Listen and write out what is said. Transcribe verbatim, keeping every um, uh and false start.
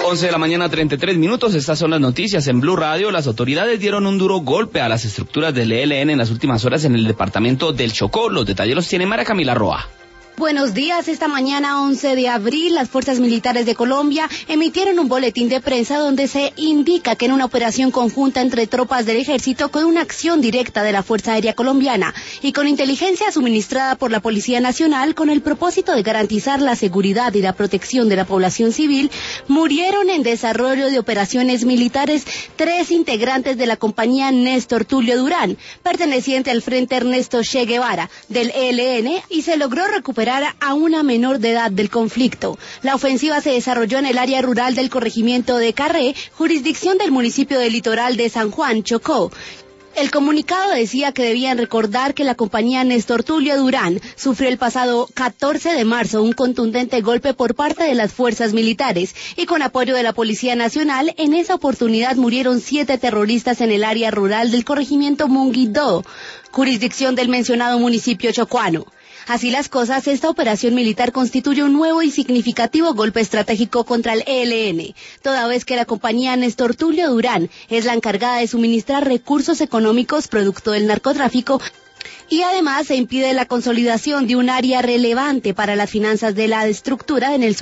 once de la mañana, treinta y tres minutos, estas son las noticias en Blue Radio. Las autoridades dieron un duro golpe a las estructuras del E L N en las últimas horas en el departamento del Chocó. Los detalles los tiene María Camila Roa. Buenos días. Esta mañana, once de abril, las Fuerzas Militares de Colombia emitieron un boletín de prensa donde se indica que en una operación conjunta entre tropas del ejército con una acción directa de la Fuerza Aérea Colombiana y con inteligencia suministrada por la Policía Nacional con el propósito de garantizar la seguridad y la protección de la población civil, murieron en desarrollo de operaciones militares tres integrantes de la compañía Néstor Tulio Durán, perteneciente al Frente Ernesto Che Guevara del E L N, y se logró recuperar a una menor de edad del conflicto. La ofensiva se desarrolló en el área rural del corregimiento de Carré, jurisdicción del municipio del Litoral de San Juan, Chocó. El comunicado decía que debían recordar que la compañía Néstor Tulio Durán sufrió el pasado catorce de marzo un contundente golpe por parte de las fuerzas militares y con apoyo de la Policía Nacional. En esa oportunidad murieron siete terroristas en el área rural del corregimiento Munguindó, jurisdicción del mencionado municipio chocuano. Así las cosas, esta operación militar constituye un nuevo y significativo golpe estratégico contra el E L N, toda vez que la compañía Néstor Tulio Durán es la encargada de suministrar recursos económicos producto del narcotráfico y además se impide la consolidación de un área relevante para las finanzas de la estructura en el